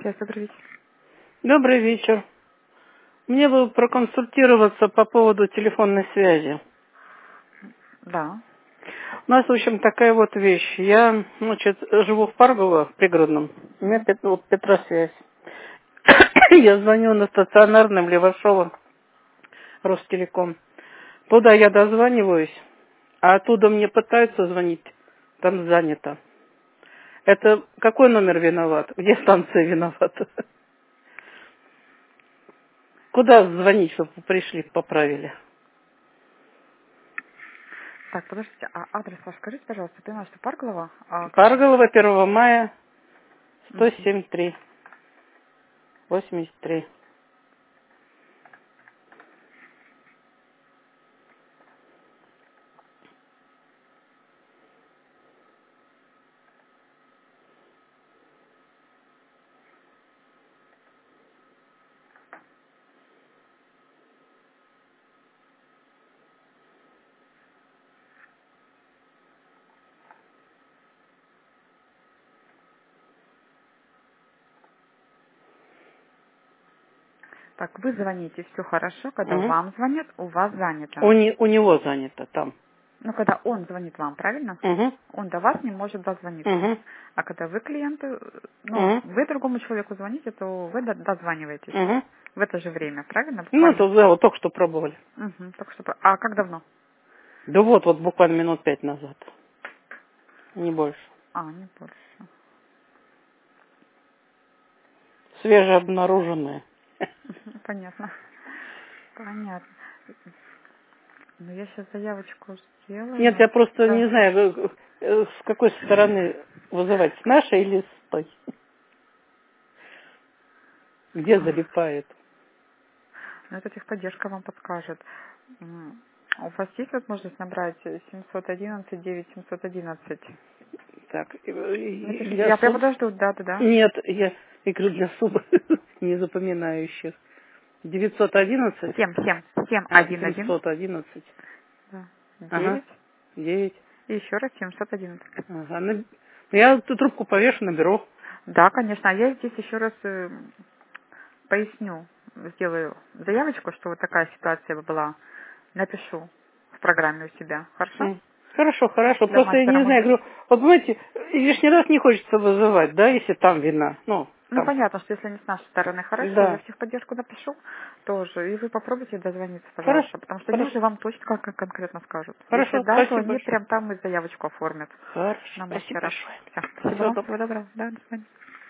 связь, добрый вечер. Добрый вечер. Мне бы проконсультироваться по поводу телефонной связи. Да. У нас, в общем, такая вот вещь. Я, значит, живу в Паргово, в пригородном. У меня Петросвязь. Я звоню на стационарном Левашова, Ростелеком. Туда я дозваниваюсь, а оттуда мне пытаются звонить, там занято. Это какой номер виноват? Где станция виновата? Куда звонить, чтобы пришли, поправили? Так, подождите, а адрес ваш скажите, пожалуйста, ты понимаешь, что Парголова? А какой? Парголова, 1 мая, Мгм. 107-3, 83. Так, вы звоните, все хорошо, когда Угу. вам звонят, у вас занято. У него занято там. Ну, когда он звонит вам, правильно? Угу. Он до вас не может дозвониться. Угу. А когда вы клиенту, Угу. вы другому человеку звоните, то вы дозваниваетесь Угу. в это же время, правильно? Ну, Буквально. это да, вот только что пробовали. Угу. Так что, а как давно? Да вот буквально минут 5 назад. Не больше. А, не больше. Свежеобнаруженные. Мгм, понятно. Понятно. Ну, я сейчас заявочку Нет, сделаю. я просто Да. не знаю, с какой стороны вызывать, с нашей или с той. Где залипает. Ну, это техподдержка вам подскажет. У вас есть возможность набрать 711-9711? Так, Напишите. для Я суб... подожду, да. Нет, я говорю, для суб не запоминающих. 911, 711, 711, да, ага, 9 9. и еще раз 711. Ага. Я эту трубку повешу, наберу. Да, конечно. А я здесь еще раз поясню, сделаю заявочку, что вот такая ситуация была. Напишу в программе у себя. Хорошо? Хорошо, хорошо. Для Просто я мастера не знаю, Монгол. говорю, вот понимаете, лишний раз не хочется вызывать, да, если там вина. Ну, Ну, там. понятно, что если не с нашей стороны, хорошо, я Да. в техподдержку напишу тоже, и вы попробуйте дозвониться, Хорошо, пожалуйста, потому что они хорошо. уже вам точно как конкретно скажут. Если Хорошо, да, то спасибо они большое. прям там и заявочку оформят Хорошо, на спасибо мастера. большое. Все, спасибо Всего вам, доброго. всего доброго. Да, до свидания.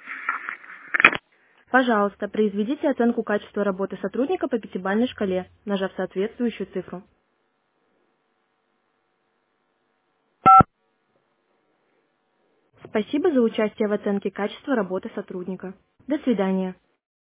Пожалуйста, произведите оценку качества работы сотрудника по пятибалльной шкале, нажав соответствующую цифру. Спасибо за участие в оценке качества работы сотрудника. До свидания.